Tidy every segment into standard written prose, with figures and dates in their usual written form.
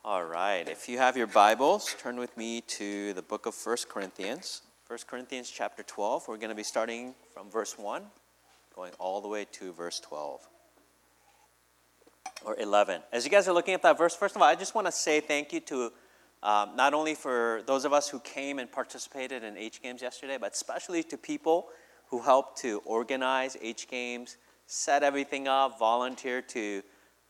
All right, if you have your Bibles, turn with me to the book of 1 Corinthians. 1 Corinthians chapter 12. We're going to be starting from verse 1, going all the way to verse 12. Or 11. As you guys are looking at that verse, first of all, I just want to say thank you to not only for those of us who came and participated in H Games yesterday, but especially to people who helped to organize H Games, set everything up, volunteer to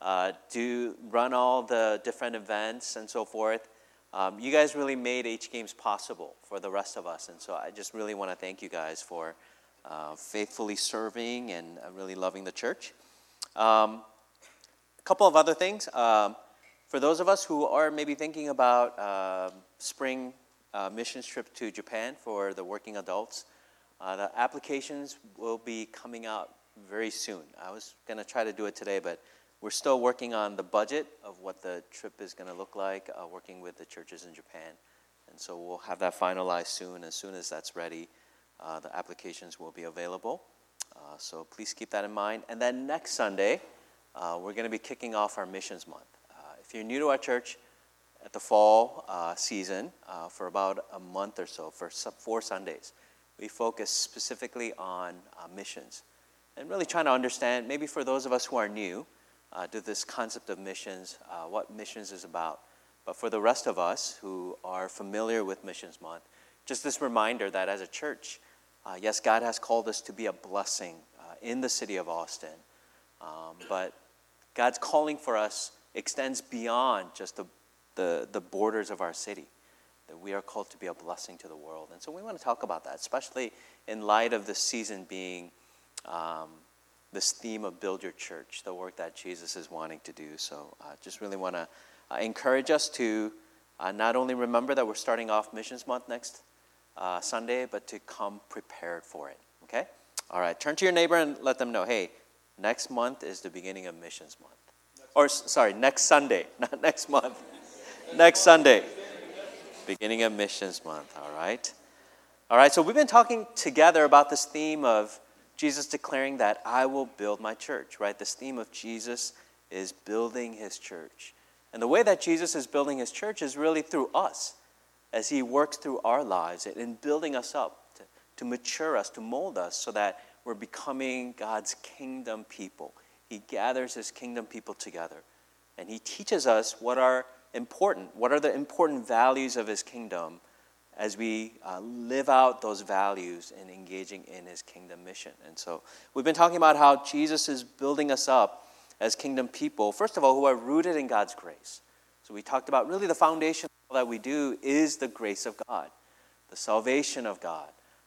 run all the different events and so forth. You guys really made H Games possible for the rest of us. And so I just really want to thank you guys for faithfully serving and really loving the church. A couple of other things. For those of us who are maybe thinking about spring missions trip to Japan for the working adults, the applications will be coming out very soon. I was going to try to do it today, but we're still working on the budget of what the trip is going to look like, working with the churches in Japan. And so we'll have that finalized soon. As soon as that's ready, the applications will be available. So please keep that in mind. And then next Sunday, we're going to be kicking off our Missions Month. If you're new to our church, at the fall season, for about a month or so, for 4 Sundays, we focus specifically on missions. And really trying to understand, maybe for those of us who are new, to this concept of missions, what missions is about. But for the rest of us who are familiar with Missions Month, just this reminder that as a church, yes, God has called us to be a blessing in the city of Austin. But God's calling for us extends beyond just the borders of our city, that we are called to be a blessing to the world. And so we want to talk about that, especially in light of this season being this theme of build your church, the work that Jesus is wanting to do. So just really want to encourage us to not only remember that we're starting off Missions Month next Sunday, but to come prepared for it, okay? All right, turn to your neighbor and let them know, hey, next month is the beginning of Missions Month. Next Sunday, not next month. Next Sunday, beginning of Missions Month, all right? All right, so we've been talking together about this theme of Jesus declaring that I will build my church, right? This theme of Jesus is building his church. And the way that Jesus is building his church is really through us, as he works through our lives in building us up, to mature us, to mold us so that we're becoming God's kingdom people. He gathers his kingdom people together, and he teaches us what are the important values of his kingdom as we live out those values in engaging in his kingdom mission. And so we've been talking about how Jesus is building us up as kingdom people, first of all, who are rooted in God's grace. So we talked about really the foundation of all that we do is the grace of God, the salvation of God,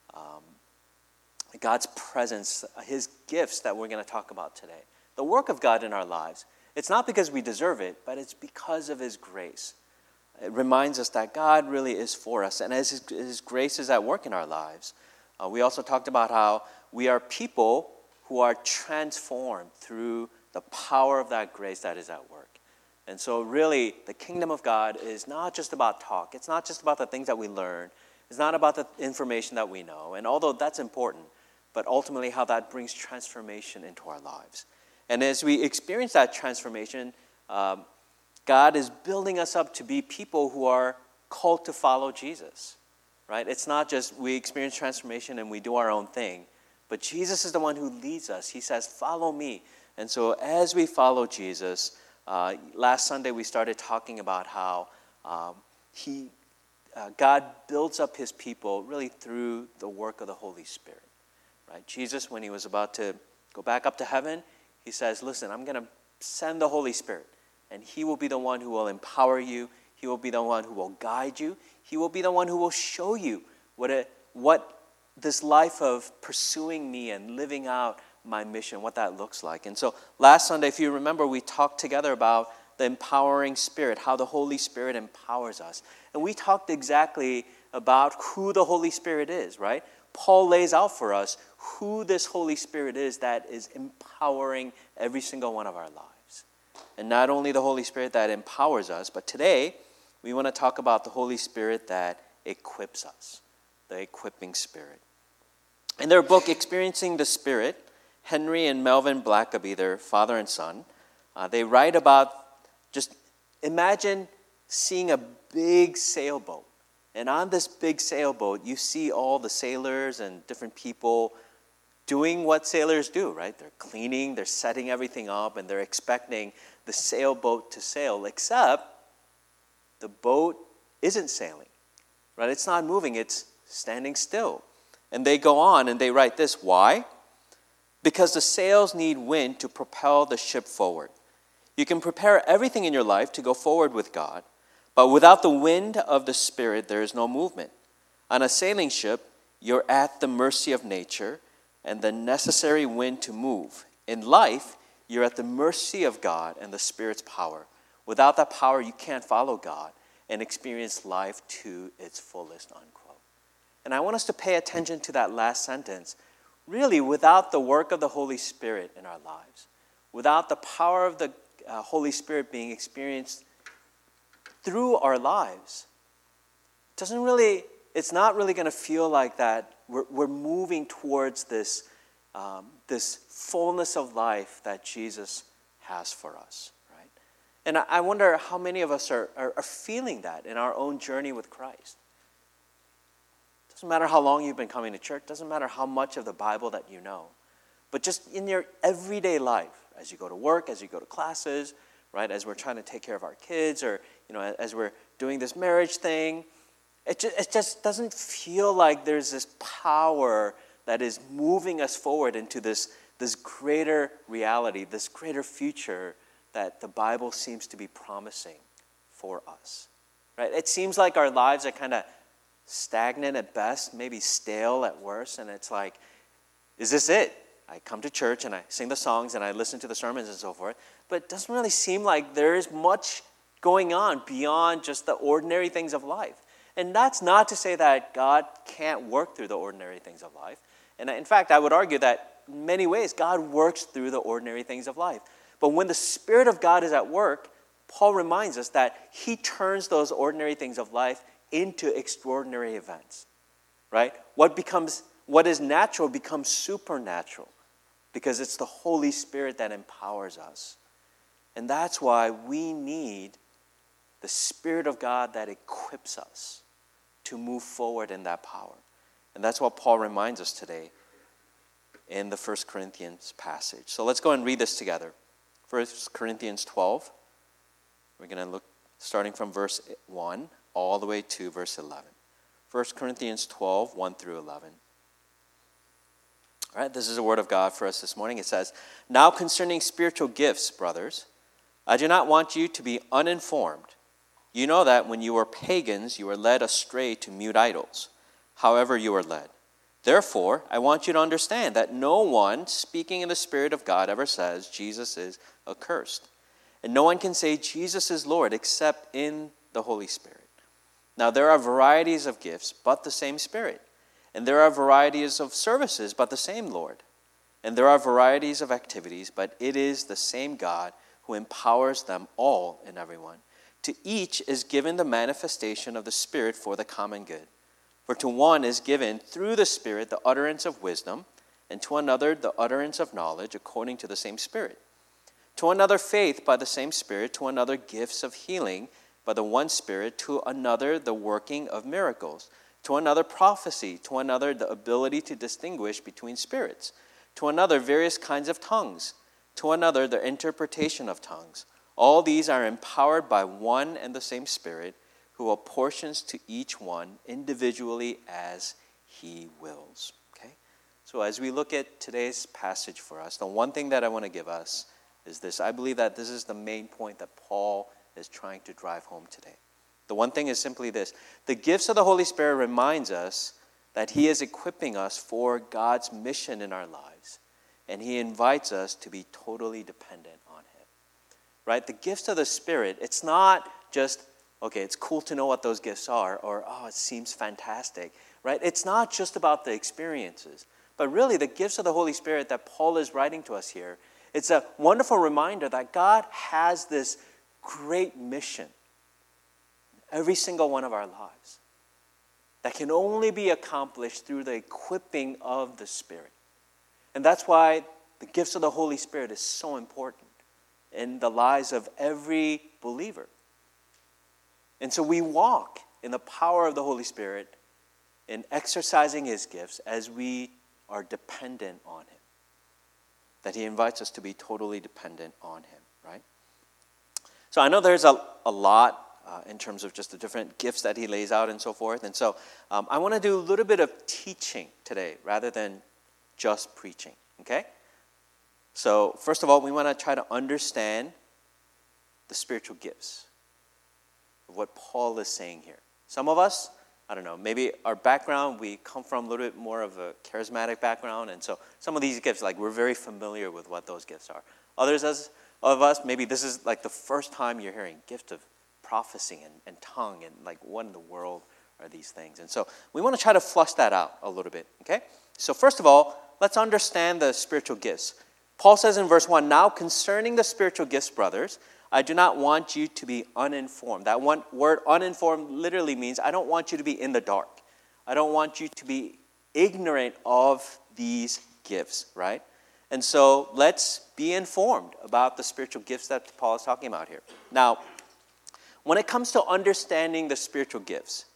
God's presence, his gifts that we're going to talk about today, the work of God in our lives. It's not because we deserve it, but it's because of his grace. It reminds us that God really is for us. And as his grace is at work in our lives, we also talked about how we are people who are transformed through the power of that grace that is at work. And so really, the kingdom of God is not just about talk. It's not just about the things that we learn. It's not about the information that we know. And although that's important, but ultimately how that brings transformation into our lives. And as we experience that transformation, God is building us up to be people who are called to follow Jesus, right? It's not just we experience transformation and we do our own thing, but Jesus is the one who leads us. He says, follow me. And so as we follow Jesus, last Sunday we started talking about how God builds up his people really through the work of the Holy Spirit, right? Jesus, when he was about to go back up to heaven, he says, listen, I'm going to send the Holy Spirit. And he will be the one who will empower you. He will be the one who will guide you. He will be the one who will show you what this life of pursuing me and living out my mission, what that looks like. And so last Sunday, if you remember, we talked together about the empowering spirit, how the Holy Spirit empowers us. And we talked exactly about who the Holy Spirit is, right? Paul lays out for us who this Holy Spirit is that is empowering every single one of our lives. And not only the Holy Spirit that empowers us, but today we want to talk about the Holy Spirit that equips us, the equipping spirit. In their book, Experiencing the Spirit, Henry and Melvin Blackaby, their father and son, they write about, just imagine seeing a big sailboat. And on this big sailboat, you see all the sailors and different people doing what sailors do, right? They're cleaning, they're setting everything up, and they're expecting the sailboat to sail, except the boat isn't sailing, right? It's not moving, it's standing still. And they go on and they write this. Why? Because the sails need wind to propel the ship forward. You can prepare everything in your life to go forward with God, but without the wind of the Spirit, there is no movement. On a sailing ship, you're at the mercy of nature and the necessary wind to move. In life, you're at the mercy of God and the Spirit's power. Without that power, you can't follow God and experience life to its fullest, unquote. And I want us to pay attention to that last sentence. Really, without the work of the Holy Spirit in our lives, without the power of the Holy Spirit being experienced through our lives, it's not really going to feel like that we're moving towards this fullness of life that Jesus has for us, right? And I wonder how many of us are feeling that in our own journey with Christ. Doesn't matter how long you've been coming to church, doesn't matter how much of the Bible that you know, but just in your everyday life, as you go to work, as you go to classes, right, as we're trying to take care of our kids, or as we're doing this marriage thing, it just doesn't feel like there's this power that is moving us forward into this greater reality, this greater future that the Bible seems to be promising for us, right? It seems like our lives are kind of stagnant at best, maybe stale at worst, and it's like, is this it? I come to church and I sing the songs and I listen to the sermons and so forth, but it doesn't really seem like there is much going on beyond just the ordinary things of life. And that's not to say that God can't work through the ordinary things of life. And in fact, I would argue that in many ways, God works through the ordinary things of life. But when the Spirit of God is at work, Paul reminds us that he turns those ordinary things of life into extraordinary events, right? What is natural becomes supernatural because it's the Holy Spirit that empowers us. And that's why we need the Spirit of God that equips us to move forward in that power. And that's what Paul reminds us today in the 1 Corinthians passage. So let's go and read this together. 1 Corinthians 12. We're going to look starting from verse 1 all the way to verse 11. 1 Corinthians 12, 1 through 11. All right, this is a word of God for us this morning. It says, "Now concerning spiritual gifts, brothers, I do not want you to be uninformed. You know that when you were pagans, you were led astray to mute idols. However you were led. Therefore, I want you to understand that no one speaking in the Spirit of God ever says Jesus is accursed. And no one can say Jesus is Lord except in the Holy Spirit. Now there are varieties of gifts, but the same Spirit. And there are varieties of services, but the same Lord. And there are varieties of activities, but it is the same God who empowers them all and everyone. To each is given the manifestation of the Spirit for the common good. For to one is given through the Spirit the utterance of wisdom, and to another the utterance of knowledge according to the same Spirit. To another faith by the same Spirit, to another gifts of healing by the one Spirit, to another the working of miracles, to another prophecy, to another the ability to distinguish between spirits, to another various kinds of tongues, to another the interpretation of tongues. All these are empowered by one and the same Spirit, who apportions to each one individually as he wills." Okay? So as we look at today's passage for us, the one thing that I want to give us is this. I believe that this is the main point that Paul is trying to drive home today. The one thing is simply this. The gifts of the Holy Spirit reminds us that he is equipping us for God's mission in our lives. And he invites us to be totally dependent on him. Right? The gifts of the Spirit, it's not just, okay, it's cool to know what those gifts are, or, oh, it seems fantastic. Right? It's not just about the experiences. But really, the gifts of the Holy Spirit that Paul is writing to us here, it's a wonderful reminder that God has this great mission in every single one of our lives that can only be accomplished through the equipping of the Spirit. And that's why the gifts of the Holy Spirit is so important in the lives of every believer. And so we walk in the power of the Holy Spirit in exercising his gifts as we are dependent on him. That he invites us to be totally dependent on him, right? So I know there's a lot in terms of just the different gifts that he lays out and so forth. And so I want to do a little bit of teaching today rather than just preaching, okay? So first of all, we want to try to understand the spiritual gifts of what Paul is saying here. Some of us, I don't know, maybe our background, we come from a little bit more of a charismatic background, and so some of these gifts, like we're very familiar with what those gifts are. Others of us, maybe this is like the first time you're hearing gift of prophecy and tongue, and like what in the world are these things? And so we want to try to flush that out a little bit, okay? So first of all, let's understand the spiritual gifts. Paul says in verse 1, "Now concerning the spiritual gifts, brothers, I do not want you to be uninformed." That one word uninformed literally means I don't want you to be in the dark. I don't want you to be ignorant of these gifts, right? And so let's be informed about the spiritual gifts that Paul is talking about here. Now, when it comes to understanding the spiritual gifts,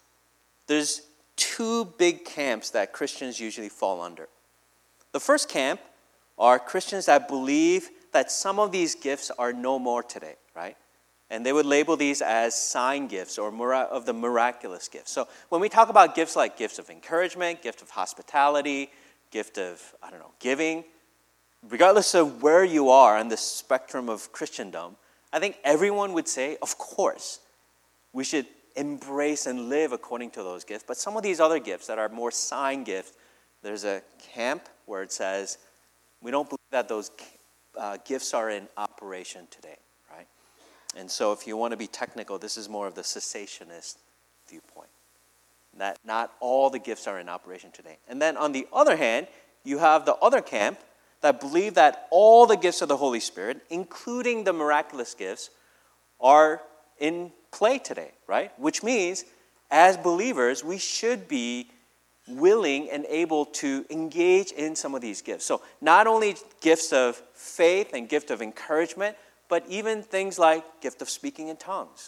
there's two big camps that Christians usually fall under. The first camp are Christians that believe that some of these gifts are no more today, right? And they would label these as sign gifts or of the miraculous gifts. So when we talk about gifts like gifts of encouragement, gift of hospitality, gift of, giving, regardless of where you are on the spectrum of Christendom, I think everyone would say, of course, we should embrace and live according to those gifts. But some of these other gifts that are more sign gifts, there's a camp where it says, we don't believe that those gifts are in operation today, right? And so if you want to be technical, this is more of the cessationist viewpoint. That not all the gifts are in operation today. And then on the other hand, you have the other camp that believe that all the gifts of the Holy Spirit, including the miraculous gifts, are in play today, right? Which means, as believers, we should be willing and able to engage in some of these gifts. So not only gifts of faith and gift of encouragement, but even things like gift of speaking in tongues,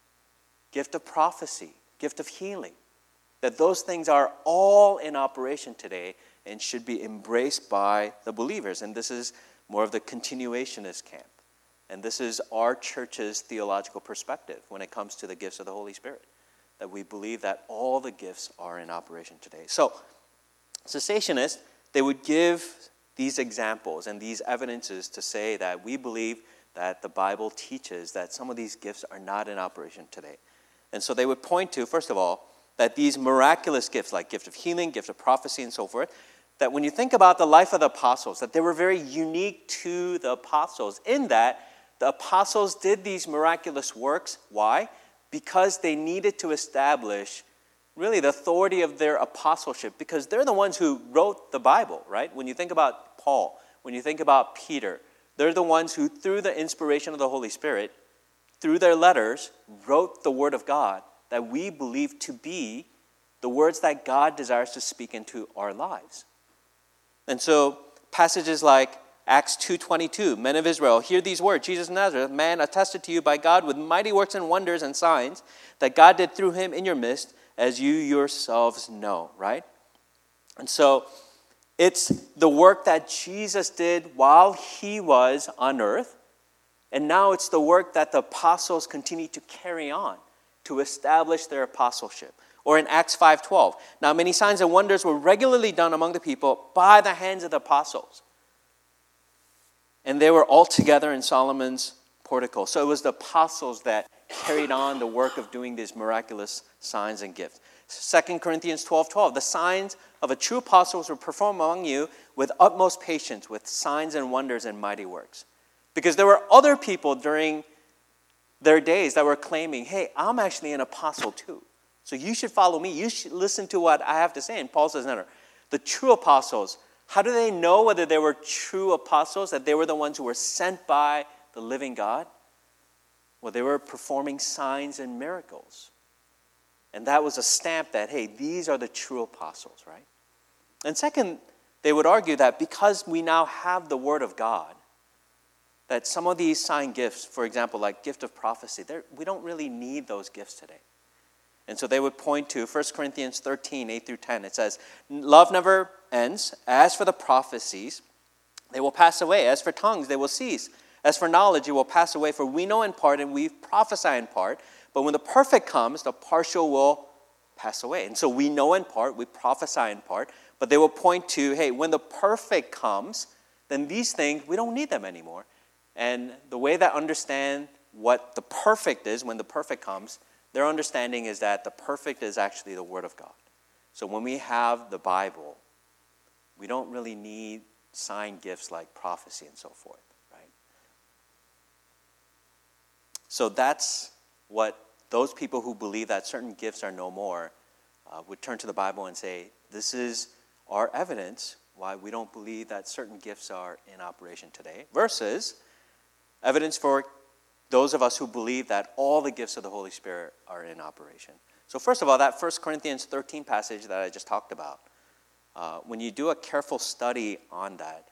gift of prophecy, gift of healing. That those things are all in operation today and should be embraced by the believers. And this is more of the continuationist camp. And this is our church's theological perspective when it comes to the gifts of the Holy Spirit. That we believe that all the gifts are in operation today. So, cessationists, they would give these examples and these evidences to say that we believe that the Bible teaches that some of these gifts are not in operation today. And so they would point to, first of all, that these miraculous gifts, like gift of healing, gift of prophecy, and so forth, that when you think about the life of the apostles, that they were very unique to the apostles in that the apostles did these miraculous works. Why? Because they needed to establish really the authority of their apostleship, because they're the ones who wrote the Bible, right? When you think about Paul, when you think about Peter, they're the ones who, through the inspiration of the Holy Spirit, through their letters, wrote the Word of God that we believe to be the words that God desires to speak into our lives. And so passages like Acts 2:22, men of Israel, hear these words, Jesus of Nazareth, man attested to you by God with mighty works and wonders and signs that God did through him in your midst, as you yourselves know, right? And so it's the work that Jesus did while he was on earth, and now it's the work that the apostles continue to carry on to establish their apostleship. Or in Acts 5:12, now many signs and wonders were regularly done among the people by the hands of the apostles. And they were all together in Solomon's portico. So it was the apostles that carried on the work of doing these miraculous signs and gifts. 2 Corinthians 12:12, the signs of a true apostle were performed among you with utmost patience, with signs and wonders and mighty works. Because there were other people during their days that were claiming, hey, I'm actually an apostle too. So you should follow me. You should listen to what I have to say. And Paul says, no. The true apostles, how do they know whether they were true apostles, that they were the ones who were sent by the living God? Well, they were performing signs and miracles. And that was a stamp that, hey, these are the true apostles, right? And second, they would argue that because we now have the Word of God, that some of these sign gifts, for example, like gift of prophecy, we don't really need those gifts today. And so they would point to 1 Corinthians 13, 8 through 10. It says, love never ends. As for the prophecies, they will pass away. As for tongues, they will cease. As for knowledge, it will pass away. For we know in part and we prophesy in part. But when the perfect comes, the partial will pass away. And so we know in part, we prophesy in part. But they will point to, hey, when the perfect comes, then these things, we don't need them anymore. And the way that understand what the perfect is, when the perfect comes, their understanding is that the perfect is actually the Word of God. So when we have the Bible, we don't really need sign gifts like prophecy and so forth, right? So that's what those people who believe that certain gifts are no more would turn to the Bible and say, this is our evidence why we don't believe that certain gifts are in operation today, versus evidence for those of us who believe that all the gifts of the Holy Spirit are in operation. So first of all, that 1 Corinthians 13 passage that I just talked about, when you do a careful study on that,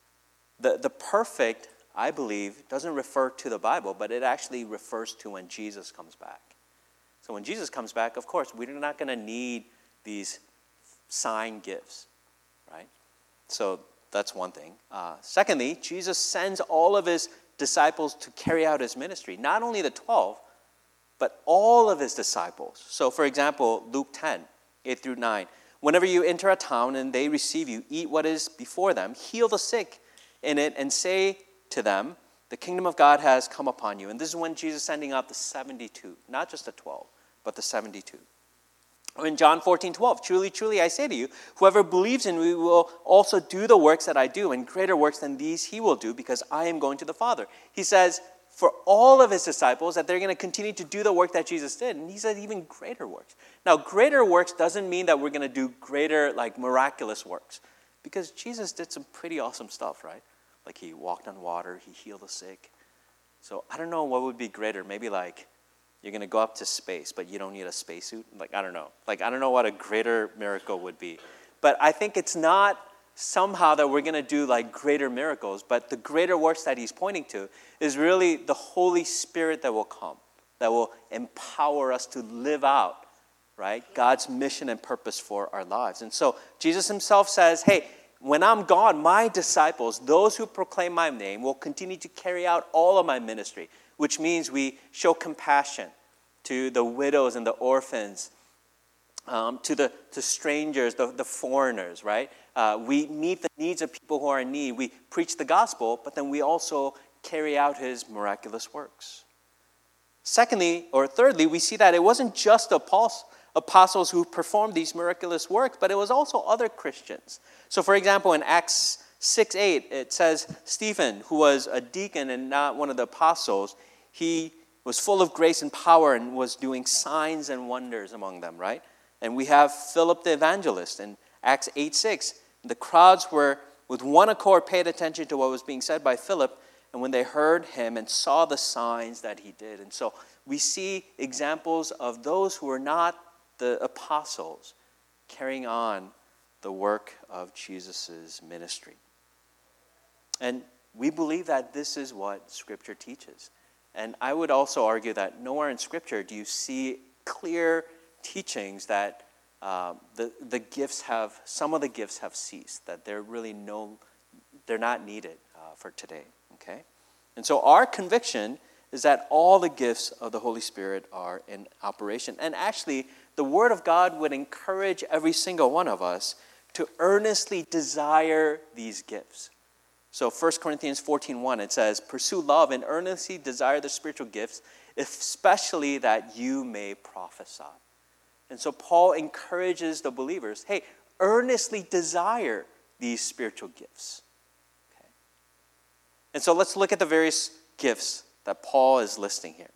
the perfect, I believe, doesn't refer to the Bible, but it actually refers to when Jesus comes back. So when Jesus comes back, of course, we're not going to need these sign gifts, right? So that's one thing. Secondly, Jesus sends all of his disciples to carry out his ministry. Not only the 12, but all of his disciples. So for example, Luke 10, 8 through 9. Whenever you enter a town and they receive you, eat what is before them, heal the sick in it, and say to them, the kingdom of God has come upon you. And this is when Jesus is sending out the 72, not just the 12, but the 72. In John 14:12, truly, truly, I say to you, whoever believes in me will also do the works that I do, and greater works than these he will do, because I am going to the Father. He says for all of his disciples that they're going to continue to do the work that Jesus did. And he said even greater works. Now, greater works doesn't mean that we're going to do greater, like miraculous works, because Jesus did some pretty awesome stuff, right? Like he walked on water, he healed the sick. So I don't know what would be greater. Maybe like you're going to go up to space, but you don't need a spacesuit. Like, I don't know. Like, I don't know what a greater miracle would be. But I think it's not somehow that we're going to do like greater miracles, but the greater works that he's pointing to is really the Holy Spirit that will come, that will empower us to live out, right, God's mission and purpose for our lives. And so Jesus himself says, hey, when I'm gone, my disciples, those who proclaim my name, will continue to carry out all of my ministry, which means we show compassion to the widows and the orphans, to the strangers, the foreigners, right? We meet the needs of people who are in need. We preach the gospel, but then we also carry out his miraculous works. Secondly, or thirdly, we see that it wasn't just apostles who performed these miraculous works, but it was also other Christians. So for example, in Acts 6:8, it says Stephen, who was a deacon and not one of the apostles, he was full of grace and power and was doing signs and wonders among them, right? And we have Philip the evangelist in Acts 8:6. The crowds were with one accord paid attention to what was being said by Philip, and when they heard him and saw the signs that he did. And so we see examples of those who were not the apostles carrying on the work of Jesus' ministry. And we believe that this is what Scripture teaches. And I would also argue that nowhere in Scripture do you see clear teachings that the gifts some of the gifts have ceased, that they're not needed for today, okay? And so our conviction is that all the gifts of the Holy Spirit are in operation. And actually, the Word of God would encourage every single one of us to earnestly desire these gifts. So 1 Corinthians 14:1, it says, pursue love and earnestly desire the spiritual gifts, especially that you may prophesy. And so Paul encourages the believers, hey, earnestly desire these spiritual gifts. Okay. And so let's look at the various gifts that Paul is listing here.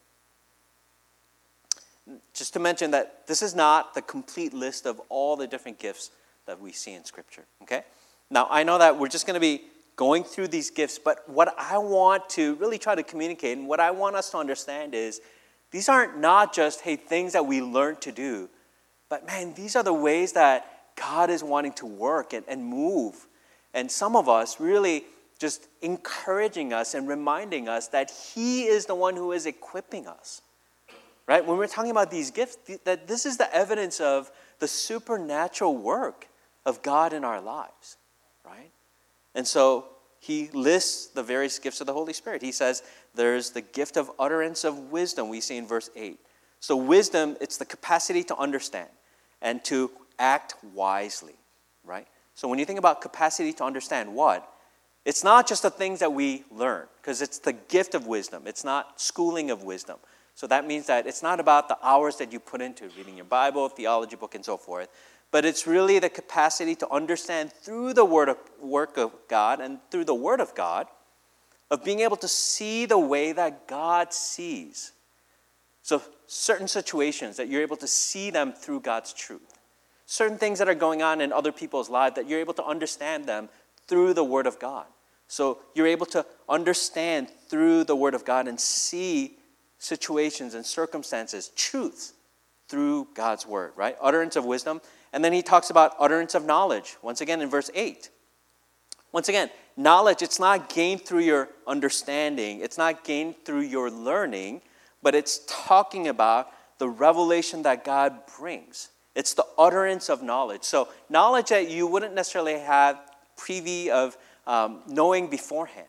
Just to mention that this is not the complete list of all the different gifts that we see in Scripture, okay? Now, I know that we're just going to be going through these gifts, but what I want to really try to communicate and what I want us to understand is these aren't not just, hey, things that we learn to do, but man, these are the ways that God is wanting to work and move. And some of us really just encouraging us and reminding us that he is the one who is equipping us. Right? When we're talking about these gifts, that this is the evidence of the supernatural work of God in our lives. Right? And so he lists the various gifts of the Holy Spirit. He says there's the gift of utterance of wisdom, we see in verse 8. So wisdom, it's the capacity to understand and to act wisely, right? So when you think about capacity to understand what, it's not just the things that we learn, because it's the gift of wisdom. It's not schooling of wisdom. So that means that it's not about the hours that you put into reading your Bible, theology book, and so forth, but it's really the capacity to understand through the work of God and through the Word of God, of being able to see the way that God sees. So certain situations that you're able to see them through God's truth. Certain things that are going on in other people's lives that you're able to understand them through the Word of God. So you're able to understand through the Word of God and see situations and circumstances, truths, through God's Word, right? Utterance of wisdom. And then he talks about utterance of knowledge, once again in verse 8. Once again, knowledge, it's not gained through your understanding. It's not gained through your learning, but it's talking about the revelation that God brings. It's the utterance of knowledge. So knowledge that you wouldn't necessarily have privy of knowing beforehand.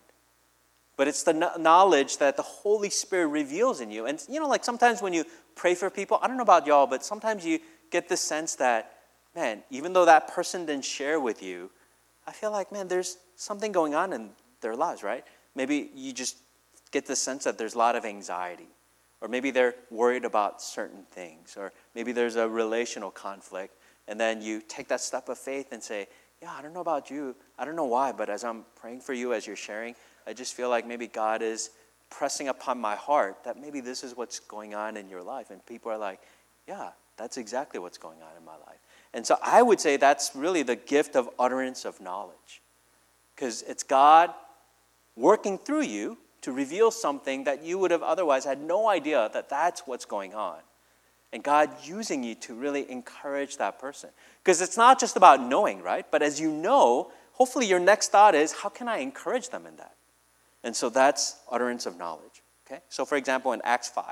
But it's the knowledge that the Holy Spirit reveals in you. And like sometimes when you pray for people, I don't know about y'all, but sometimes you get the sense that, man, even though that person didn't share with you, I feel like, man, there's something going on in their lives, right? Maybe you just get the sense that there's a lot of anxiety. Or maybe they're worried about certain things. Or maybe there's a relational conflict. And then you take that step of faith and say, yeah, I don't know about you. I don't know why, but as I'm praying for you, as you're sharing, I just feel like maybe God is pressing upon my heart that maybe this is what's going on in your life. And people are like, yeah, that's exactly what's going on in my life. And so I would say that's really the gift of utterance of knowledge. Because it's God working through you to reveal something that you would have otherwise had no idea that that's what's going on. And God using you to really encourage that person. Because it's not just about knowing, right? But as you know, hopefully your next thought is, how can I encourage them in that? And so that's utterance of knowledge. Okay? So for example, in Acts 5,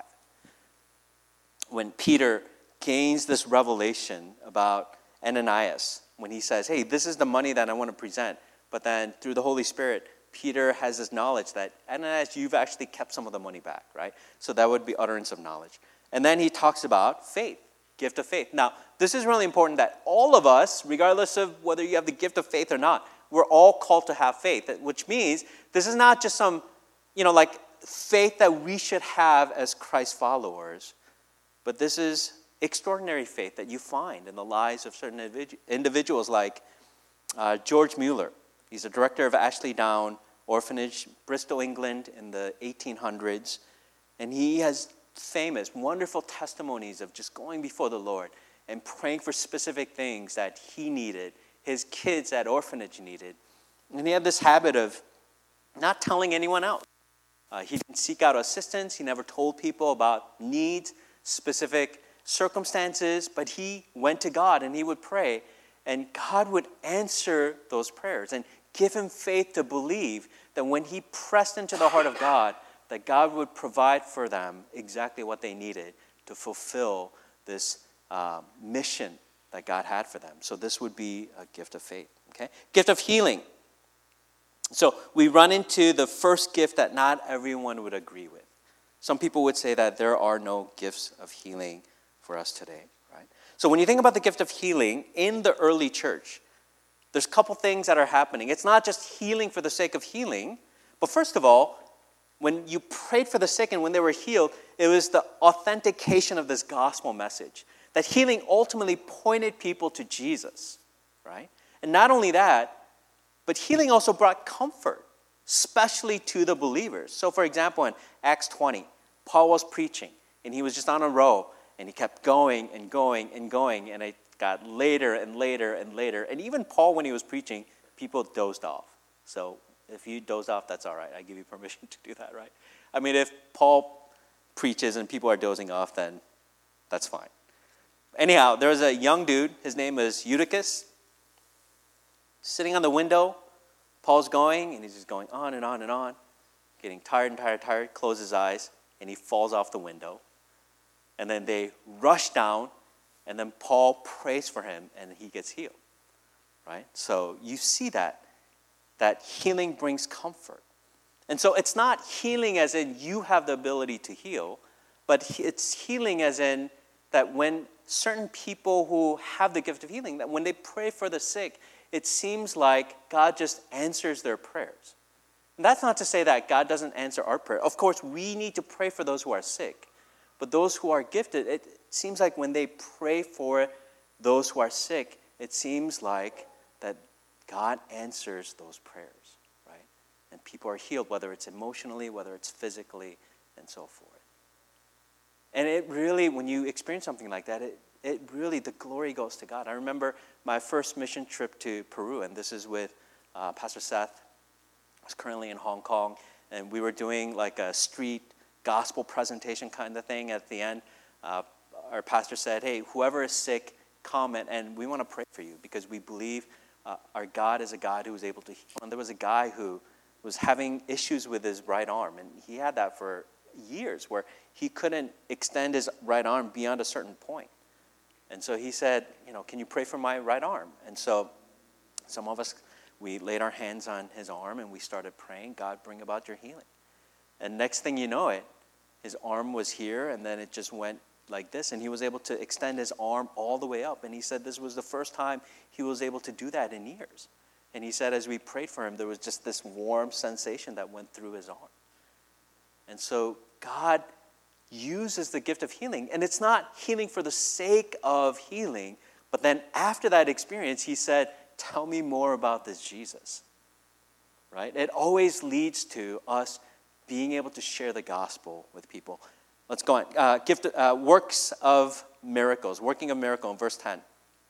when Peter gains this revelation about Ananias, when he says, hey, this is the money that I want to present. But then through the Holy Spirit, Peter has this knowledge that, Ananias, you've actually kept some of the money back, right? So that would be utterance of knowledge. And then he talks about faith, gift of faith. Now, this is really important that all of us, regardless of whether you have the gift of faith or not, we're all called to have faith, which means this is not just some, like faith that we should have as Christ followers, but this is extraordinary faith that you find in the lives of certain individuals like George Mueller. He's a director of Ashley Down Orphanage, Bristol, England in the 1800s. And he has famous, wonderful testimonies of just going before the Lord and praying for specific things that he needed, his kids at orphanage needed. And he had this habit of not telling anyone else. He didn't seek out assistance. He never told people about needs, specific circumstances, but he went to God and he would pray, and God would answer those prayers and give him faith to believe that when he pressed into the heart of God, that God would provide for them exactly what they needed to fulfill this mission that God had for them. So this would be a gift of faith. Okay? Gift of healing. So we run into the first gift that not everyone would agree with. Some people would say that there are no gifts of healing for us today, right? So when you think about the gift of healing in the early church, there's a couple things that are happening. It's not just healing for the sake of healing, but first of all, when you prayed for the sick and when they were healed, it was the authentication of this gospel message. That healing ultimately pointed people to Jesus, right? And not only that, but healing also brought comfort, especially to the believers. So for example, in Acts 20, Paul was preaching, and he was just on a row, and he kept going and going and going, and it got later and later and later. And even Paul, when he was preaching, people dozed off. So if you dozed off, that's all right. I give you permission to do that, right? I mean, if Paul preaches and people are dozing off, then that's fine. Anyhow, there was a young dude. His name was Eutychus, sitting on the window, Paul's going, and he's just going on and on and on, getting tired, closes his eyes, and he falls off the window. And then they rush down, and then Paul prays for him, and he gets healed, right? So you see that healing brings comfort. And so it's not healing as in you have the ability to heal, but it's healing as in that when certain people who have the gift of healing, that when they pray for the sick, it seems like God just answers their prayers. And that's not to say that God doesn't answer our prayer. Of course, we need to pray for those who are sick. But those who are gifted, it seems like when they pray for those who are sick, it seems like that God answers those prayers, right? And people are healed, whether it's emotionally, whether it's physically, and so forth. And it really, when you experience something like that, it really, the glory goes to God. I remember my first mission trip to Peru, and this is with Pastor Seth. I was currently in Hong Kong, and we were doing like a street gospel presentation kind of thing. At the end, our pastor said, hey, whoever is sick, come, and we want to pray for you because we believe our God is a God who is able to heal. And there was a guy who was having issues with his right arm, and he had that for years where he couldn't extend his right arm beyond a certain point. And so he said, can you pray for my right arm? And so some of us, we laid our hands on his arm and we started praying, God, bring about your healing. And next thing you know it, his arm was here and then it just went like this, and he was able to extend his arm all the way up. And he said this was the first time he was able to do that in years. And he said as we prayed for him, there was just this warm sensation that went through his arm. And so God uses the gift of healing. And it's not healing for the sake of healing. But then after that experience, he said, tell me more about this Jesus. Right? It always leads to us being able to share the gospel with people. Let's go on. Works of miracles. Working of miracle in verse 10.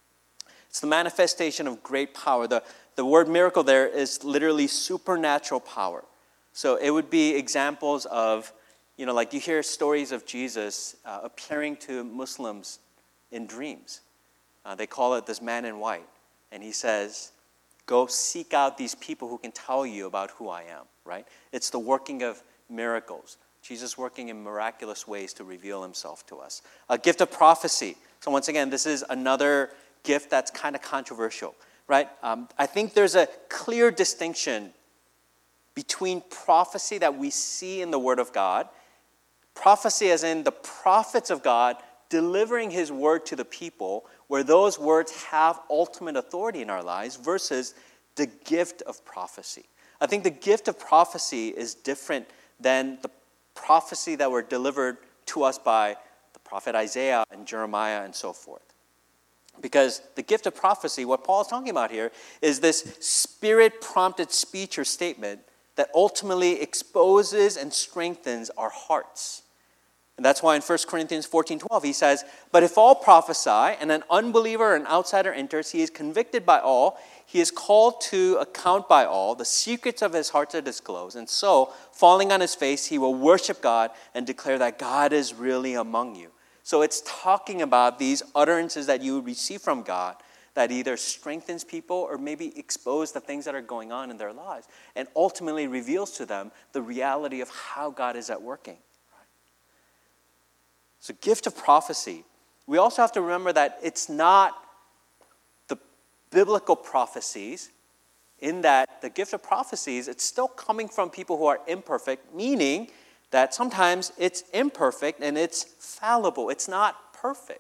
It's the manifestation of great power. The word miracle there is literally supernatural power. So it would be examples of, like you hear stories of Jesus appearing to Muslims in dreams. They call it this man in white. And he says, go seek out these people who can tell you about who I am, right? It's the working of miracles. Jesus working in miraculous ways to reveal himself to us. A gift of prophecy. So once again, this is another gift that's kind of controversial, right? I think there's a clear distinction between prophecy that we see in the Word of God, prophecy as in the prophets of God delivering his word to the people, where those words have ultimate authority in our lives, versus the gift of prophecy. I think the gift of prophecy is different than the prophecy that were delivered to us by the prophet Isaiah and Jeremiah and so forth. Because the gift of prophecy, what Paul is talking about here, is this spirit-prompted speech or statement that ultimately exposes and strengthens our hearts. And that's why in 1 Corinthians 14:12 he says, but if all prophesy and an unbeliever or an outsider enters, he is convicted by all, he is called to account by all, the secrets of his heart are disclosed, and so, falling on his face, he will worship God and declare that God is really among you. So it's talking about these utterances that you receive from God that either strengthens people or maybe expose the things that are going on in their lives and ultimately reveals to them the reality of how God is at working. Right? So gift of prophecy. We also have to remember that it's not the biblical prophecies, in that the gift of prophecies, it's still coming from people who are imperfect, meaning that sometimes it's imperfect and it's fallible. It's not perfect.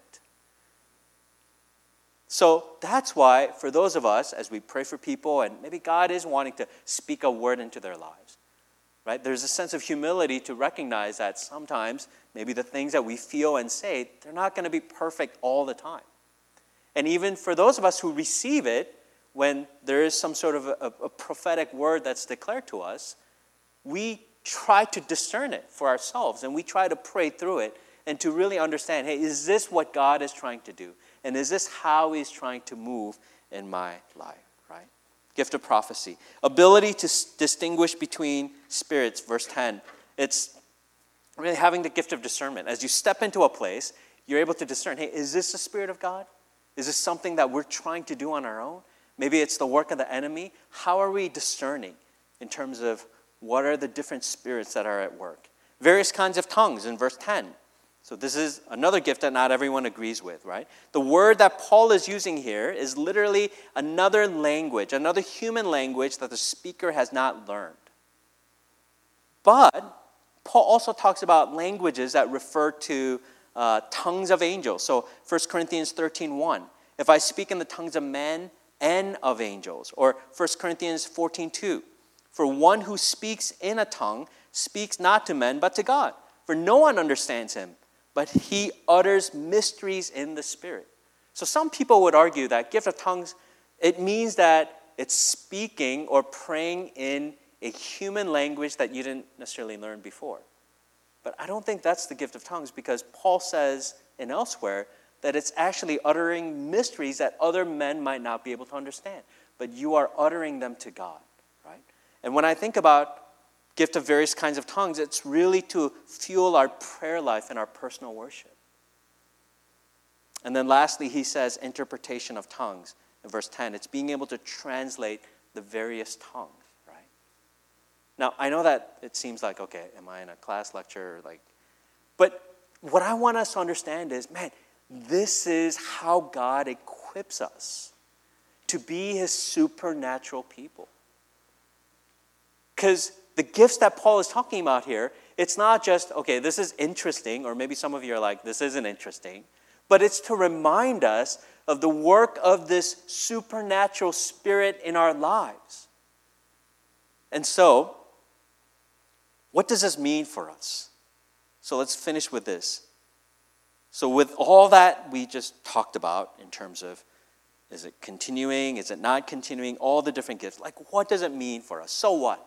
So that's why, for those of us, as we pray for people, and maybe God is wanting to speak a word into their lives, right? There's a sense of humility to recognize that sometimes maybe the things that we feel and say, they're not going to be perfect all the time. And even for those of us who receive it, when there is some sort of a prophetic word that's declared to us, we try to discern it for ourselves, and we try to pray through it and to really understand, hey, is this what God is trying to do? And is this how he's trying to move in my life, right? Gift of prophecy. Ability to distinguish between spirits, verse 10. It's really having the gift of discernment. As you step into a place, you're able to discern, hey, is this the Spirit of God? Is this something that we're trying to do on our own? Maybe it's the work of the enemy. How are we discerning in terms of what are the different spirits that are at work? Various kinds of tongues in verse 10. So this is another gift that not everyone agrees with, right? The word that Paul is using here is literally another language, another human language that the speaker has not learned. But Paul also talks about languages that refer to tongues of angels. So 1 Corinthians 13:1, if I speak in the tongues of men and of angels. Or 1 Corinthians 14:2, for one who speaks in a tongue speaks not to men but to God. For no one understands him, but he utters mysteries in the Spirit. So some people would argue that gift of tongues, it means that it's speaking or praying in a human language that you didn't necessarily learn before. But I don't think that's the gift of tongues, because Paul says in elsewhere that it's actually uttering mysteries that other men might not be able to understand. But you are uttering them to God, right? And when I think about gift of various kinds of tongues, it's really to fuel our prayer life and our personal worship. And then lastly, he says interpretation of tongues. In verse 10, it's being able to translate the various tongues, right? Now, I know that it seems like, okay, am I in a class lecture? But what I want us to understand is, man, this is how God equips us to be his supernatural people. Because the gifts that Paul is talking about here, it's not just, okay, this is interesting, or maybe some of you are like, this isn't interesting, but it's to remind us of the work of this supernatural spirit in our lives. And so, what does this mean for us? So let's finish with this. So with all that we just talked about in terms of, is it continuing, is it not continuing, all the different gifts, what does it mean for us? So what?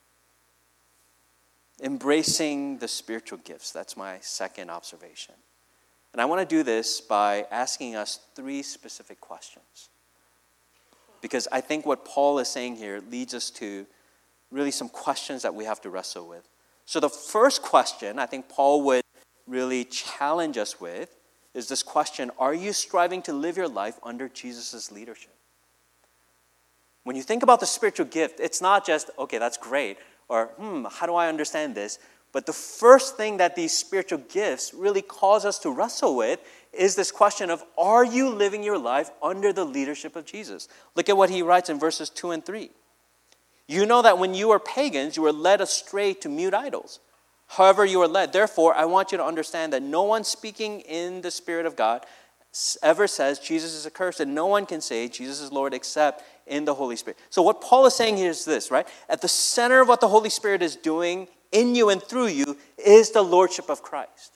Embracing the spiritual gifts. That's my second observation. And I want to do this by asking us 3 specific questions. Because I think what Paul is saying here leads us to really some questions that we have to wrestle with. So the first question I think Paul would really challenge us with is this question: are you striving to live your life under Jesus' leadership? When you think about the spiritual gift, it's not just, okay, that's great, or, how do I understand this? But the first thing that these spiritual gifts really cause us to wrestle with is this question of, are you living your life under the leadership of Jesus? Look at what he writes in verses 2 and 3. You know that when you were pagans, you were led astray to mute idols. However you were led. Therefore, I want you to understand that no one speaking in the Spirit of God ever says Jesus is accursed, and no one can say Jesus is Lord except in the Holy Spirit. So what Paul is saying here is this, right? At the center of what the Holy Spirit is doing in you and through you is the Lordship of Christ.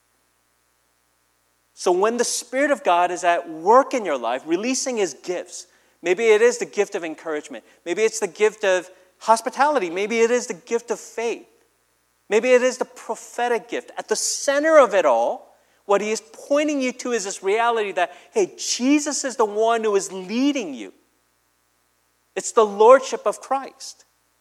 So when the Spirit of God is at work in your life, releasing his gifts, maybe it is the gift of encouragement, maybe it's the gift of hospitality, maybe it is the gift of faith, maybe it is the prophetic gift. At the center of it all, what he is pointing you to is this reality that, hey, Jesus is the one who is leading you. It's the Lordship of Christ.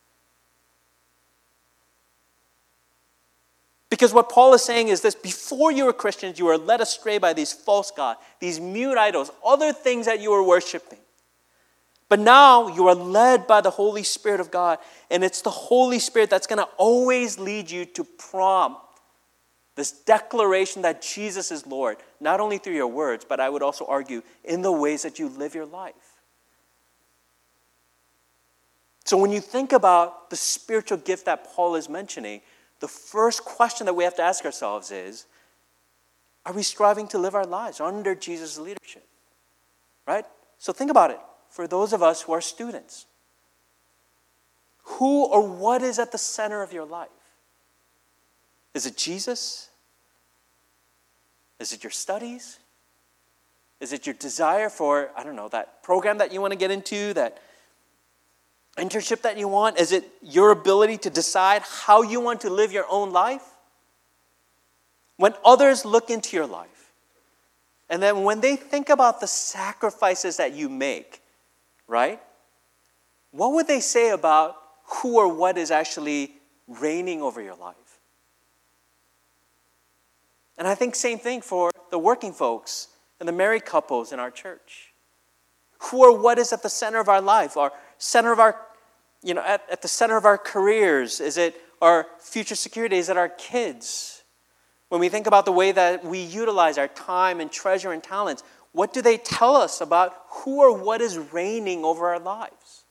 Because what Paul is saying is this: before you were Christians, you were led astray by these false gods, these mute idols, other things that you were worshiping. But now you are led by the Holy Spirit of God, and it's the Holy Spirit that's going to always lead you to prompt this declaration that Jesus is Lord, not only through your words, but I would also argue in the ways that you live your life. So when you think about the spiritual gift that Paul is mentioning, the first question that we have to ask ourselves is, are we striving to live our lives under Jesus' leadership? Right? So think about it. For those of us who are students, who or what is at the center of your life? Is it Jesus? Is it your studies? Is it your desire for, that program that you want to get into, that internship that you want? Is it your ability to decide how you want to live your own life? When others look into your life, and then when they think about the sacrifices that you make, right? What would they say about who or what is actually reigning over your life? And I think same thing for the working folks and the married couples in our church. Who or what is at the center of our life, or center of our, at the center of our careers? Is it our future security? Is it our kids? When we think about the way that we utilize our time and treasure and talents, what do they tell us about who or what is reigning over our lives?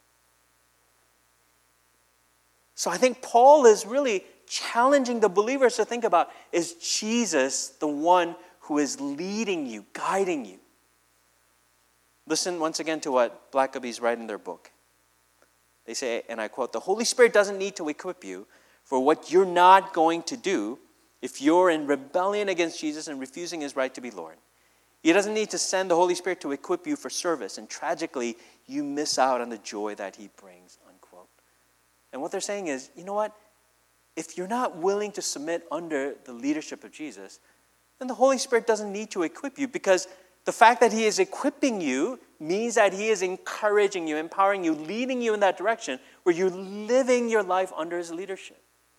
So I think Paul is really challenging the believers to think about, is Jesus the one who is leading you, guiding you? Listen once again to what Blackaby's write in their book. They say, and I quote, "The Holy Spirit doesn't need to equip you for what you're not going to do if you're in rebellion against Jesus and refusing his right to be Lord. He doesn't need to send the Holy Spirit to equip you for service, and tragically, you miss out on the joy that he brings," unquote. And what they're saying is, you know what? If you're not willing to submit under the leadership of Jesus, then the Holy Spirit doesn't need to equip you, because the fact that he is equipping you means that he is encouraging you, empowering you, leading you in that direction where you're living your life under his leadership.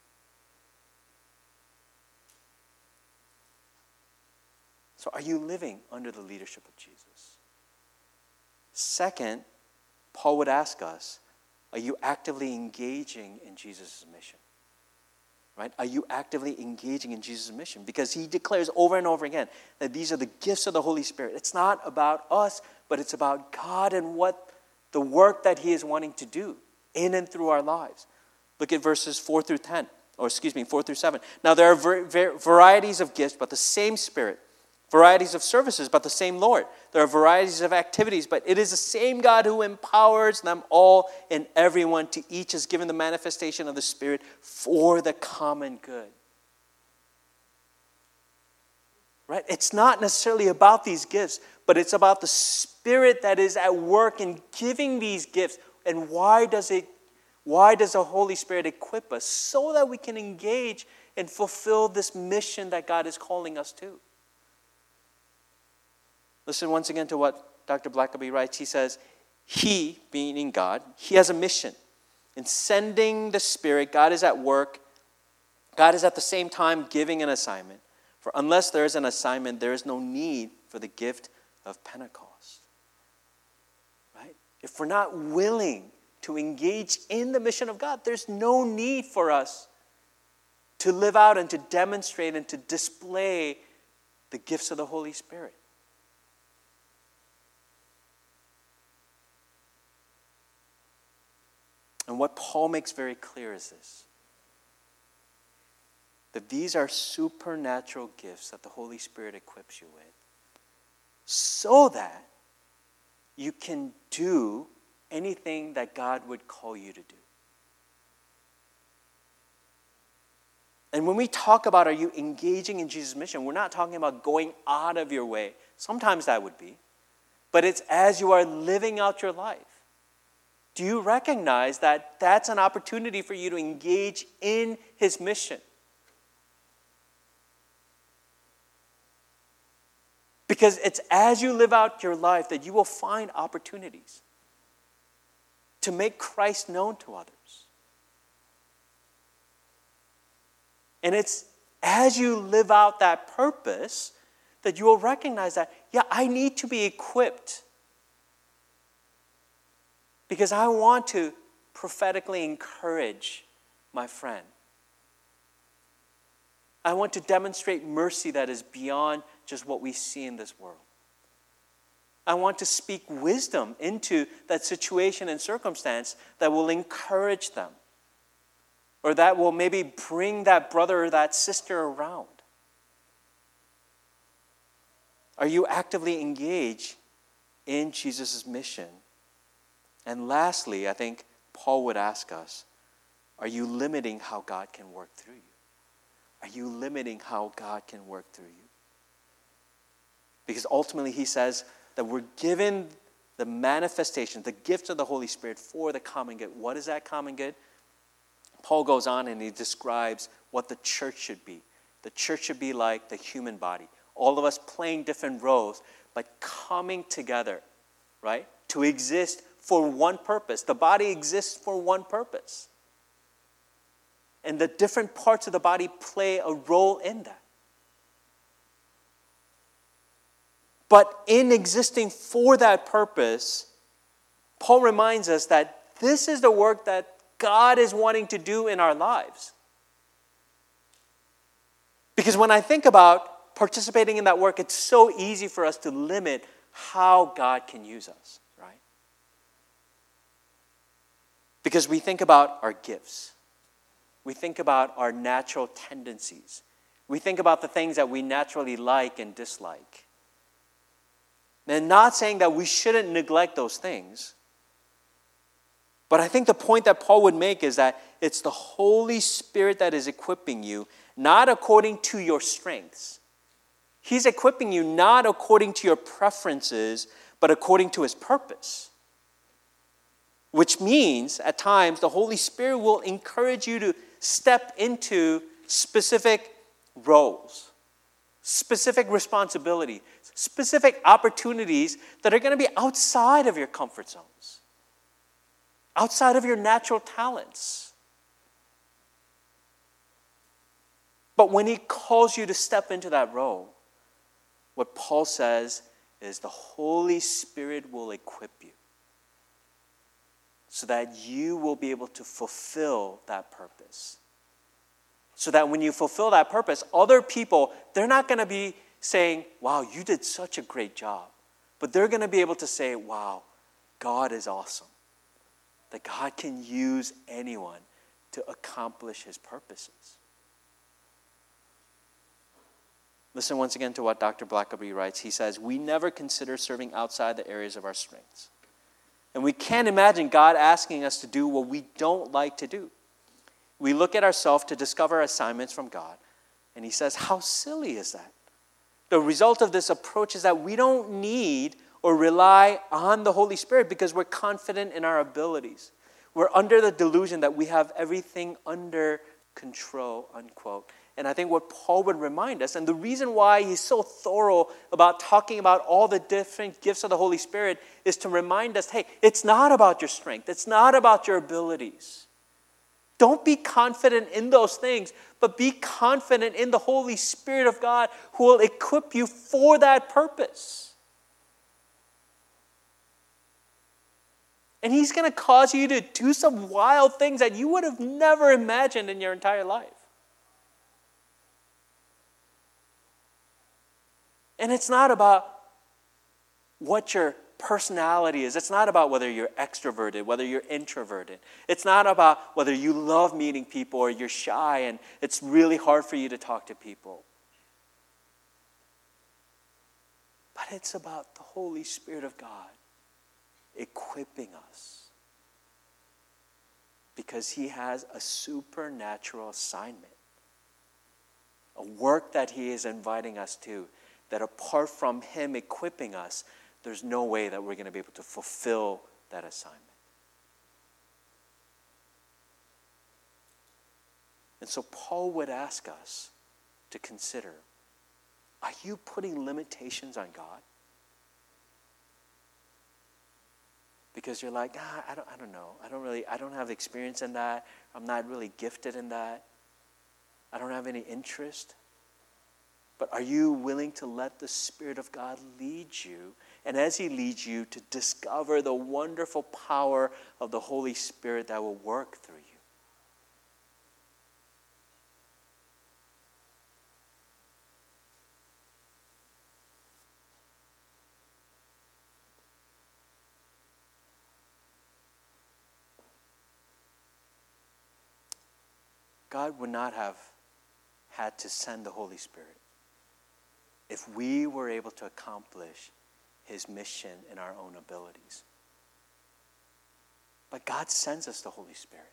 So are you living under the leadership of Jesus? Second, Paul would ask us, are you actively engaging in Jesus' mission? Right? Are you actively engaging in Jesus' mission? Because he declares over and over again that these are the gifts of the Holy Spirit. It's not about us, but it's about God and what the work that he is wanting to do in and through our lives. Look at verses 4 through 7. Now there are varieties of gifts, but the same Spirit. Varieties of services, but the same Lord. There are varieties of activities, but it is the same God who empowers them all and everyone. To each is given the manifestation of the Spirit for the common good. Right? It's not necessarily about these gifts, but it's about the Spirit that is at work in giving these gifts. And why does the Holy Spirit equip us? So that we can engage and fulfill this mission that God is calling us to. Listen once again to what Dr. Blackaby writes. He says, he, meaning God, he has a mission. In sending the Spirit, God is at work. God is at the same time giving an assignment. For unless there is an assignment, there is no need for the gift of Pentecost. Right? If we're not willing to engage in the mission of God, there's no need for us to live out and to demonstrate and to display the gifts of the Holy Spirit. And what Paul makes very clear is this: that these are supernatural gifts that the Holy Spirit equips you with so that you can do anything that God would call you to do. And when we talk about are you engaging in Jesus' mission, we're not talking about going out of your way. Sometimes that would be. But it's as you are living out your life. Do you recognize that that's an opportunity for you to engage in his mission? Because it's as you live out your life that you will find opportunities to make Christ known to others. And it's as you live out that purpose that you will recognize that, yeah, I need to be equipped. Because I want to prophetically encourage my friend. I want to demonstrate mercy that is beyond just what we see in this world. I want to speak wisdom into that situation and circumstance that will encourage them. Or that will maybe bring that brother or that sister around. Are you actively engaged in Jesus' mission? And lastly, I think Paul would ask us, are you limiting how God can work through you? Are you limiting how God can work through you? Because ultimately he says that we're given the manifestation, the gift of the Holy Spirit for the common good. What is that common good? Paul goes on and he describes what the church should be. The church should be like the human body. All of us playing different roles, but coming together, right? To exist for one purpose. The body exists for one purpose. And the different parts of the body play a role in that. But in existing for that purpose, Paul reminds us that this is the work that God is wanting to do in our lives. Because when I think about participating in that work, it's so easy for us to limit how God can use us, right? Because we think about our gifts. We think about our natural tendencies. We think about the things that we naturally like and dislike. And not saying that we shouldn't neglect those things. But I think the point that Paul would make is that it's the Holy Spirit that is equipping you, not according to your strengths. He's equipping you not according to your preferences, but according to His purpose. Which means, at times, the Holy Spirit will encourage you to step into specific roles, specific responsibility, specific opportunities that are going to be outside of your comfort zones, outside of your natural talents. But when He calls you to step into that role, what Paul says is the Holy Spirit will equip you so that you will be able to fulfill that purpose. So that when you fulfill that purpose, other people, they're not going to be saying, wow, you did such a great job. But they're going to be able to say, wow, God is awesome. That God can use anyone to accomplish His purposes. Listen once again to what Dr. Blackaby writes. He says, we never consider serving outside the areas of our strengths. And we can't imagine God asking us to do what we don't like to do. We look at ourselves to discover assignments from God. And He says, how silly is that? The result of this approach is that we don't need or rely on the Holy Spirit because we're confident in our abilities. We're under the delusion that we have everything under control, unquote. And I think what Paul would remind us, and the reason why he's so thorough about talking about all the different gifts of the Holy Spirit, is to remind us, hey, it's not about your strength. It's not about your abilities. Don't be confident in those things, but be confident in the Holy Spirit of God who will equip you for that purpose. And He's going to cause you to do some wild things that you would have never imagined in your entire life. And it's not about what your personality is. It's not about whether you're extroverted, whether you're introverted. It's not about whether you love meeting people or you're shy and it's really hard for you to talk to people. But it's about the Holy Spirit of God equipping us because He has a supernatural assignment, a work that He is inviting us to, that apart from Him equipping us, there's no way that we're going to be able to fulfill that assignment. And so Paul would ask us to consider, are you putting limitations on God? Because you're like, I don't know. I don't have experience in that. I'm not really gifted in that. I don't have any interest. But are you willing to let the Spirit of God lead you? And as He leads you, to discover the wonderful power of the Holy Spirit that will work through you. God would not have had to send the Holy Spirit if we were able to accomplish His mission in our own abilities. But God sends us the Holy Spirit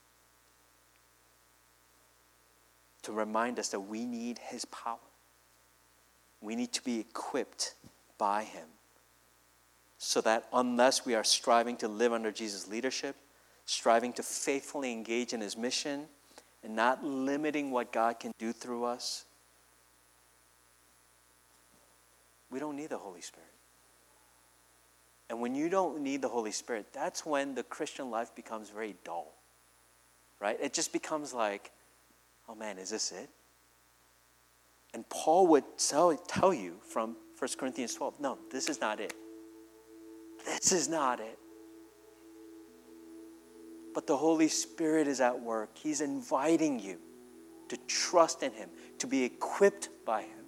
to remind us that we need His power. We need to be equipped by Him so that unless we are striving to live under Jesus' leadership, striving to faithfully engage in His mission, and not limiting what God can do through us, we don't need the Holy Spirit. And when you don't need the Holy Spirit, that's when the Christian life becomes very dull, right? It just becomes like, oh man, is this it? And Paul would tell you from 1 Corinthians 12, no, this is not it. This is not it. But the Holy Spirit is at work. He's inviting you to trust in Him, to be equipped by Him,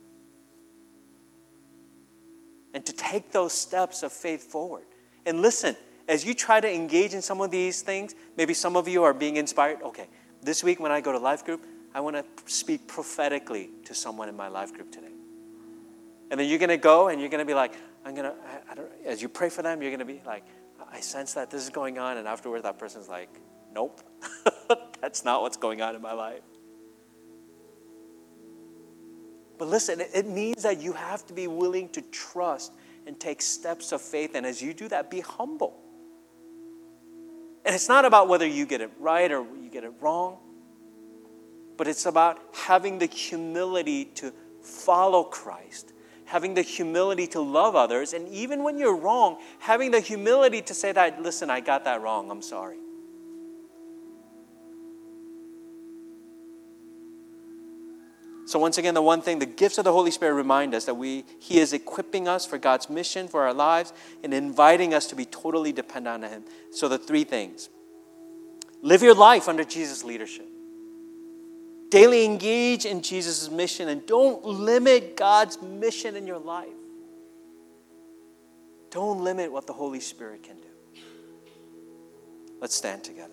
and to take those steps of faith forward. And listen, as you try to engage in some of these things, maybe some of you are being inspired. Okay, this week when I go to life group, I want to speak prophetically to someone in my life group today. And then you're going to go and you're going to be like, as you pray for them, you're going to be like, I sense that this is going on. And afterwards, that person's like, nope, that's not what's going on in my life. But listen, it means that you have to be willing to trust and take steps of faith. And as you do that, be humble. And it's not about whether you get it right or you get it wrong, but it's about having the humility to follow Christ, having the humility to love others, and even when you're wrong, having the humility to say that, listen, I got that wrong, I'm sorry. So once again, the one thing, the gifts of the Holy Spirit remind us that He is equipping us for God's mission, for our lives, and inviting us to be totally dependent on Him. So the three things. Live your life under Jesus' leadership. Daily engage in Jesus' mission, and don't limit God's mission in your life. Don't limit what the Holy Spirit can do. Let's stand together.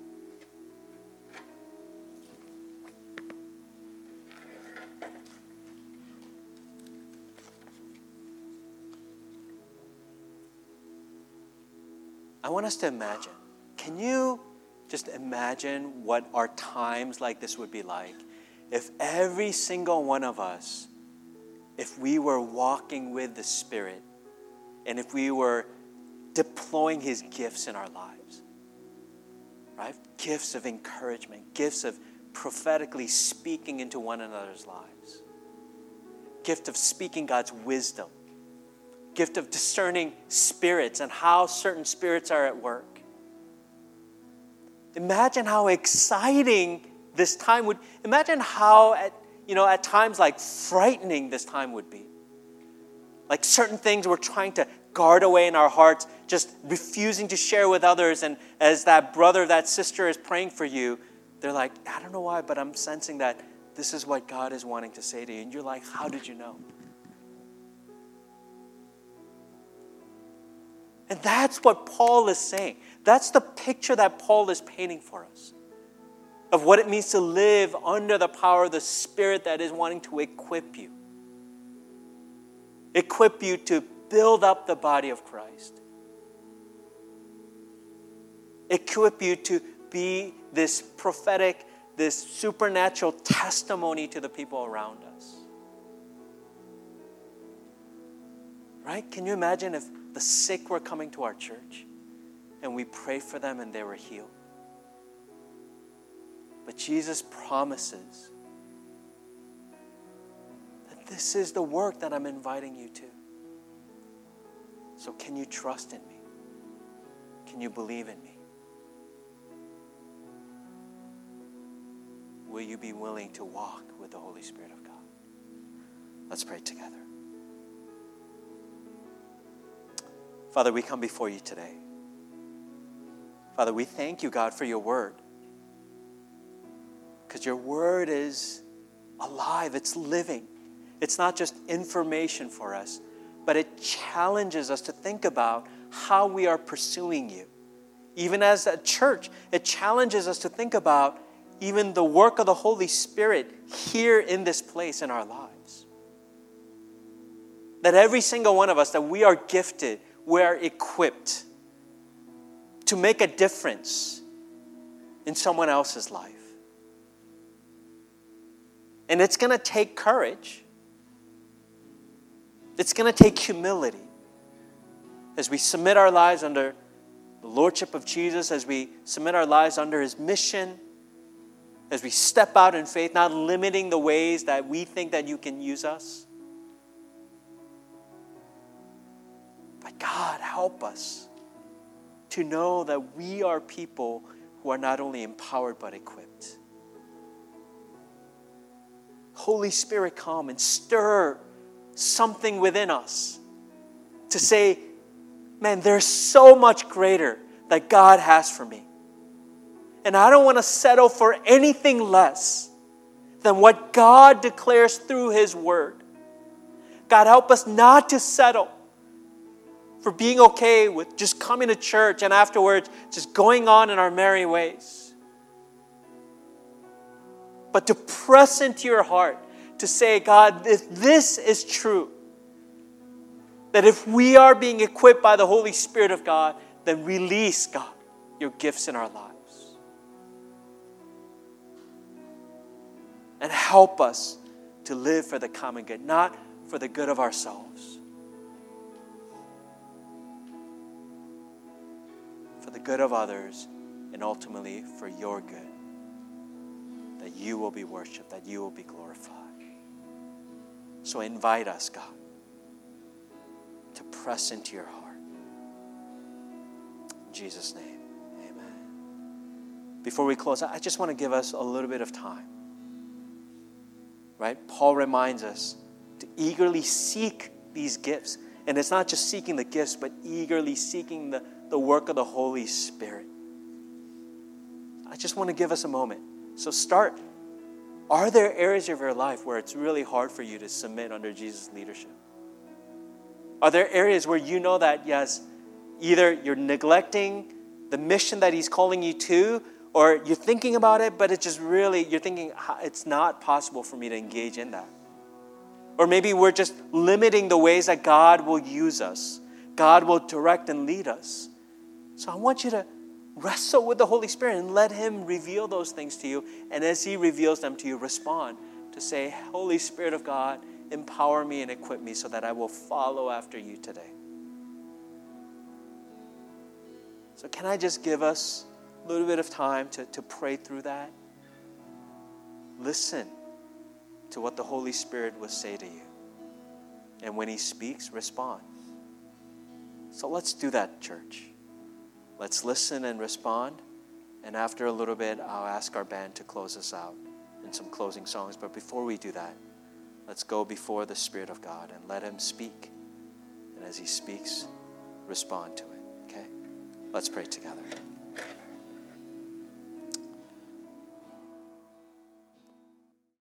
I want us to imagine. Can you just imagine what our times like this would be like if every single one of us, if we were walking with the Spirit and if we were deploying His gifts in our lives, right? Gifts of encouragement, gifts of prophetically speaking into one another's lives, gift of speaking God's wisdom, gift of discerning spirits and how certain spirits are at work. Imagine how exciting this time would. Imagine how, at times like frightening this time would be. Like certain things we're trying to guard away in our hearts, just refusing to share with others. And as that brother, that sister is praying for you, they're like, I don't know why, but I'm sensing that this is what God is wanting to say to you. And you're like, how did you know? And that's what Paul is saying. That's the picture that Paul is painting for us of what it means to live under the power of the Spirit that is wanting to equip you. Equip you to build up the body of Christ. Equip you to be this prophetic, this supernatural testimony to the people around us. Right? Can you imagine if the sick were coming to our church and we prayed for them and they were healed? But Jesus promises that this is the work that I'm inviting you to. So can you trust in me? Can you believe in me? Will you be willing to walk with the Holy Spirit of God? Let's pray together. Father, we come before you today. Father, we thank you, God, for your word. Because your word is alive, it's living. It's not just information for us, but it challenges us to think about how we are pursuing you. Even as a church, it challenges us to think about even the work of the Holy Spirit here in this place in our lives. That every single one of us, that we are gifted, we are equipped to make a difference in someone else's life. And it's going to take courage. It's going to take humility as we submit our lives under the lordship of Jesus, as we submit our lives under His mission, as we step out in faith, not limiting the ways that we think that you can use us. But God, help us to know that we are people who are not only empowered but equipped. Holy Spirit, come and stir something within us to say, man, there's so much greater that God has for me. And I don't want to settle for anything less than what God declares through His Word. God, help us not to settle for being okay with just coming to church and afterwards just going on in our merry ways. But to press into your heart to say, God, if this is true, that if we are being equipped by the Holy Spirit of God, then release, God, your gifts in our lives. And help us to live for the common good, not for the good of ourselves. For the good of others, and ultimately for your good. That you will be worshipped, that you will be glorified. So invite us, God, to press into your heart. In Jesus' name, amen. Before we close, I just want to give us a little bit of time. Right? Paul reminds us to eagerly seek these gifts. And it's not just seeking the gifts, but eagerly seeking the work of the Holy Spirit. I just want to give us a moment. So start. Are there areas of your life where it's really hard for you to submit under Jesus' leadership? Are there areas where you know that, yes, either you're neglecting the mission that He's calling you to, or you're thinking about it, but it's just really, you're thinking, it's not possible for me to engage in that. Or maybe we're just limiting the ways that God will use us. God will direct and lead us. So I want you to wrestle with the Holy Spirit and let Him reveal those things to you. And as He reveals them to you, respond to say, Holy Spirit of God, empower me and equip me so that I will follow after you today. So can I just give us a little bit of time to pray through that? Listen to what the Holy Spirit will say to you. And when He speaks, respond. So let's do that, church. Let's listen and respond. And after a little bit, I'll ask our band to close us out in some closing songs. But before we do that, let's go before the Spirit of God and let Him speak. And as He speaks, respond to it. Okay? Let's pray together.